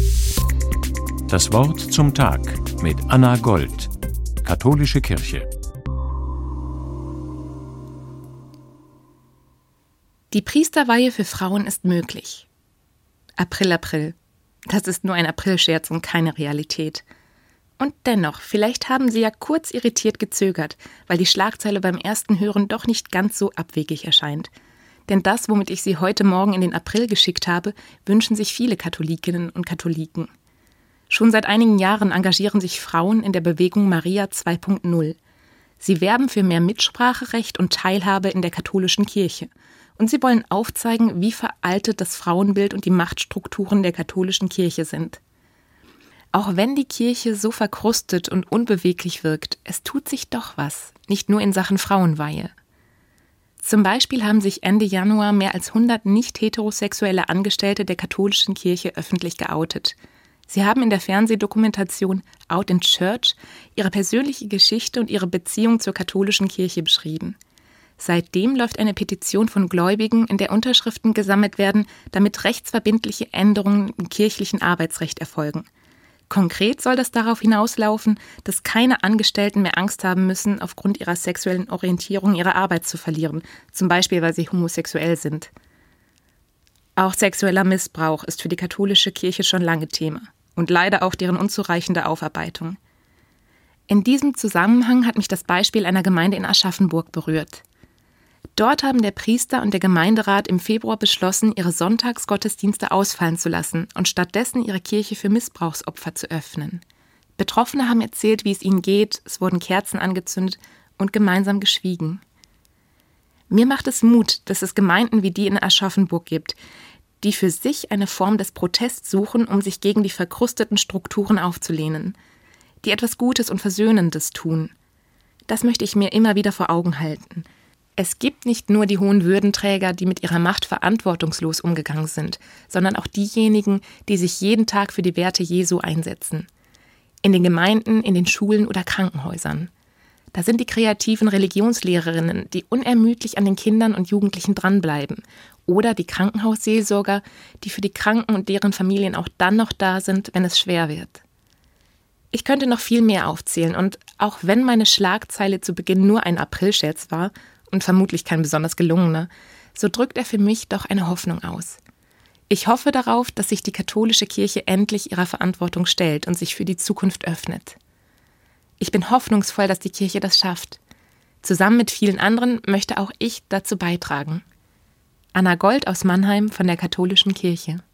Das Wort zum Tag mit Anna Gold, Katholische Kirche. Die Priesterweihe für Frauen ist möglich. April. Das ist nur ein Aprilscherz und keine Realität. Und dennoch, vielleicht haben Sie ja kurz irritiert gezögert, weil die Schlagzeile beim ersten Hören doch nicht ganz so abwegig erscheint. Denn das, womit ich Sie heute Morgen in den April geschickt habe, wünschen sich viele Katholikinnen und Katholiken. Schon seit einigen Jahren engagieren sich Frauen in der Bewegung Maria 2.0. Sie werben für mehr Mitspracherecht und Teilhabe in der katholischen Kirche. Und sie wollen aufzeigen, wie veraltet das Frauenbild und die Machtstrukturen der katholischen Kirche sind. Auch wenn die Kirche so verkrustet und unbeweglich wirkt, es tut sich doch was, nicht nur in Sachen Frauenweihe. Zum Beispiel haben sich Ende Januar mehr als 100 nicht-heterosexuelle Angestellte der katholischen Kirche öffentlich geoutet. Sie haben in der Fernsehdokumentation Out in Church ihre persönliche Geschichte und ihre Beziehung zur katholischen Kirche beschrieben. Seitdem läuft eine Petition von Gläubigen, in der Unterschriften gesammelt werden, damit rechtsverbindliche Änderungen im kirchlichen Arbeitsrecht erfolgen. Konkret soll das darauf hinauslaufen, dass keine Angestellten mehr Angst haben müssen, aufgrund ihrer sexuellen Orientierung ihre Arbeit zu verlieren, zum Beispiel weil sie homosexuell sind. Auch sexueller Missbrauch ist für die katholische Kirche schon lange Thema und leider auch deren unzureichende Aufarbeitung. In diesem Zusammenhang hat mich das Beispiel einer Gemeinde in Aschaffenburg berührt. Dort haben der Priester und der Gemeinderat im Februar beschlossen, ihre Sonntagsgottesdienste ausfallen zu lassen und stattdessen ihre Kirche für Missbrauchsopfer zu öffnen. Betroffene haben erzählt, wie es ihnen geht, es wurden Kerzen angezündet und gemeinsam geschwiegen. Mir macht es Mut, dass es Gemeinden wie die in Aschaffenburg gibt, die für sich eine Form des Protests suchen, um sich gegen die verkrusteten Strukturen aufzulehnen, die etwas Gutes und Versöhnendes tun. Das möchte ich mir immer wieder vor Augen halten. Es gibt nicht nur die hohen Würdenträger, die mit ihrer Macht verantwortungslos umgegangen sind, sondern auch diejenigen, die sich jeden Tag für die Werte Jesu einsetzen. In den Gemeinden, in den Schulen oder Krankenhäusern. Da sind die kreativen Religionslehrerinnen, die unermüdlich an den Kindern und Jugendlichen dranbleiben. Oder die Krankenhausseelsorger, die für die Kranken und deren Familien auch dann noch da sind, wenn es schwer wird. Ich könnte noch viel mehr aufzählen und auch wenn meine Schlagzeile zu Beginn nur ein Aprilscherz war, und vermutlich kein besonders gelungener, so drückt er für mich doch eine Hoffnung aus. Ich hoffe darauf, dass sich die katholische Kirche endlich ihrer Verantwortung stellt und sich für die Zukunft öffnet. Ich bin hoffnungsvoll, dass die Kirche das schafft. Zusammen mit vielen anderen möchte auch ich dazu beitragen. Anna Gold aus Mannheim von der Katholischen Kirche.